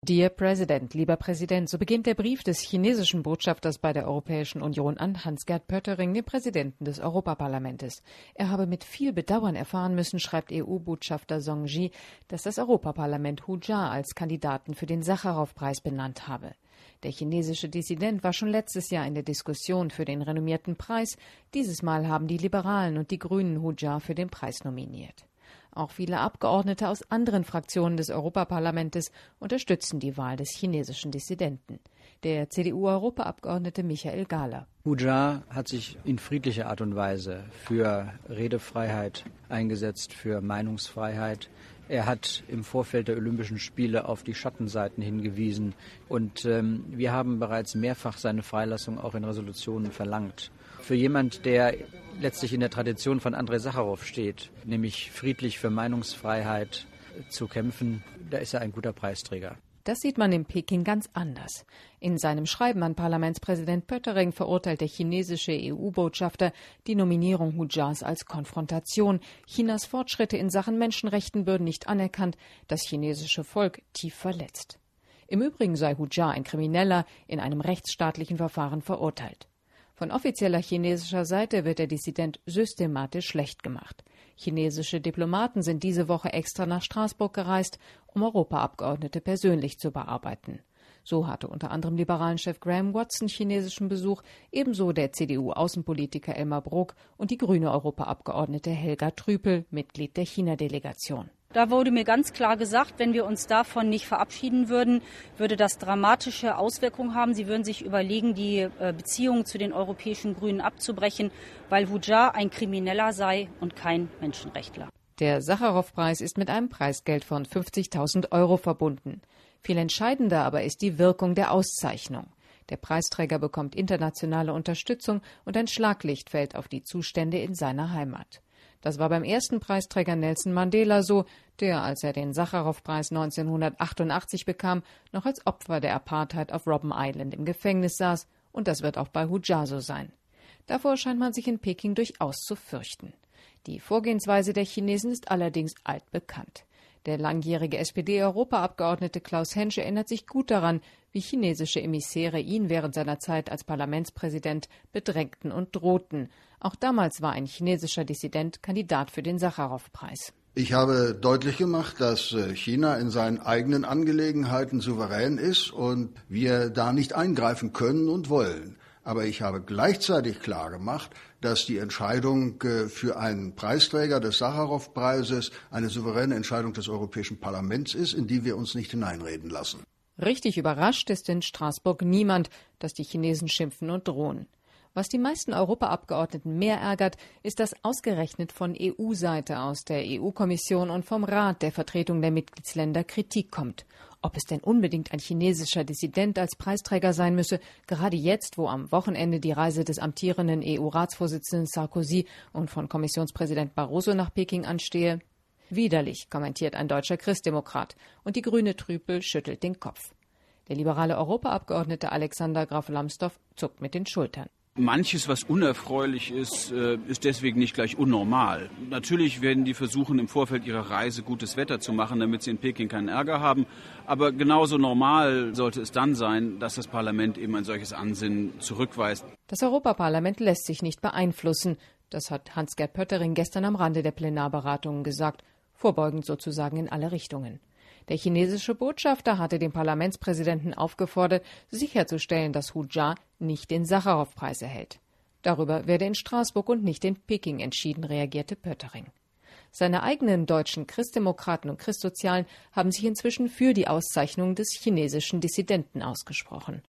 Dear President, lieber Präsident, so beginnt der Brief des chinesischen Botschafters bei der Europäischen Union an Hans-Gert Pöttering, den Präsidenten des Europaparlamentes. Er habe mit viel Bedauern erfahren müssen, schreibt EU-Botschafter Song Ji, dass das Europaparlament Hu Jia als Kandidaten für den Sacharow-Preis benannt habe. Der chinesische Dissident war schon letztes Jahr in der Diskussion für den renommierten Preis. Dieses Mal haben die Liberalen und die Grünen Hu Jia für den Preis nominiert. Auch viele Abgeordnete aus anderen Fraktionen des Europaparlamentes unterstützen die Wahl des chinesischen Dissidenten. Der CDU-Europaabgeordnete Michael Gahler. Hu Jia hat sich in friedlicher Art und Weise für Redefreiheit eingesetzt, für Meinungsfreiheit. Er hat im Vorfeld der Olympischen Spiele auf die Schattenseiten hingewiesen. Und wir haben bereits mehrfach seine Freilassung auch in Resolutionen verlangt. Für jemand, der letztlich in der Tradition von Andrei Sacharow steht, nämlich friedlich für Meinungsfreiheit zu kämpfen, da ist er ein guter Preisträger. Das sieht man in Peking ganz anders. In seinem Schreiben an Parlamentspräsident Pöttering verurteilt der chinesische EU-Botschafter die Nominierung Hu Jias als Konfrontation. Chinas Fortschritte in Sachen Menschenrechten würden nicht anerkannt, das chinesische Volk tief verletzt. Im Übrigen sei Hu Jia ein Krimineller, in einem rechtsstaatlichen Verfahren verurteilt. Von offizieller chinesischer Seite wird der Dissident systematisch schlecht gemacht. Chinesische Diplomaten sind diese Woche extra nach Straßburg gereist, um Europaabgeordnete persönlich zu bearbeiten. So hatte unter anderem Liberalenchef Graham Watson chinesischen Besuch, ebenso der CDU-Außenpolitiker Elmar Brok und die grüne Europaabgeordnete Helga Trüpel, Mitglied der China-Delegation. Da wurde mir ganz klar gesagt, wenn wir uns davon nicht verabschieden würden, würde das dramatische Auswirkungen haben. Sie würden sich überlegen, die Beziehungen zu den europäischen Grünen abzubrechen, weil Hu Jia ein Krimineller sei und kein Menschenrechtler. Der Sacharow-Preis ist mit einem Preisgeld von 50.000 € verbunden. Viel entscheidender aber ist die Wirkung der Auszeichnung. Der Preisträger bekommt internationale Unterstützung und ein Schlaglicht fällt auf die Zustände in seiner Heimat. Das war beim ersten Preisträger Nelson Mandela so, der, als er den Sacharow-Preis 1988 bekam, noch als Opfer der Apartheid auf Robben Island im Gefängnis saß. Und das wird auch bei Hu Jia so sein. Davor scheint man sich in Peking durchaus zu fürchten. Die Vorgehensweise der Chinesen ist allerdings altbekannt. Der langjährige SPD-Europaabgeordnete Klaus Hensch erinnert sich gut daran, wie chinesische Emissäre ihn während seiner Zeit als Parlamentspräsident bedrängten und drohten. Auch damals war ein chinesischer Dissident Kandidat für den Sacharow-Preis. Ich habe deutlich gemacht, dass China in seinen eigenen Angelegenheiten souverän ist und wir da nicht eingreifen können und wollen. Aber ich habe gleichzeitig klar gemacht, dass die Entscheidung für einen Preisträger des Sacharow-Preises eine souveräne Entscheidung des Europäischen Parlaments ist, in die wir uns nicht hineinreden lassen. Richtig überrascht ist in Straßburg niemand, dass die Chinesen schimpfen und drohen. Was die meisten Europaabgeordneten mehr ärgert, ist, dass ausgerechnet von EU-Seite aus der EU-Kommission und vom Rat der Vertretung der Mitgliedsländer Kritik kommt. Ob es denn unbedingt ein chinesischer Dissident als Preisträger sein müsse, gerade jetzt, wo am Wochenende die Reise des amtierenden EU-Ratsvorsitzenden Sarkozy und von Kommissionspräsident Barroso nach Peking anstehe? Widerlich, kommentiert ein deutscher Christdemokrat, und die grüne Trüpel schüttelt den Kopf. Der liberale Europaabgeordnete Alexander Graf Lambsdorff zuckt mit den Schultern. Manches, was unerfreulich ist, ist deswegen nicht gleich unnormal. Natürlich werden die versuchen, im Vorfeld ihrer Reise gutes Wetter zu machen, damit sie in Peking keinen Ärger haben. Aber genauso normal sollte es dann sein, dass das Parlament eben ein solches Ansinnen zurückweist. Das Europaparlament lässt sich nicht beeinflussen. Das hat Hans-Gert Pöttering gestern am Rande der Plenarberatungen gesagt, vorbeugend sozusagen in alle Richtungen. Der chinesische Botschafter hatte den Parlamentspräsidenten aufgefordert, sicherzustellen, dass Hu Jia nicht den Sacharow-Preis erhält. Darüber werde in Straßburg und nicht in Peking entschieden, reagierte Pöttering. Seine eigenen deutschen Christdemokraten und Christsozialen haben sich inzwischen für die Auszeichnung des chinesischen Dissidenten ausgesprochen.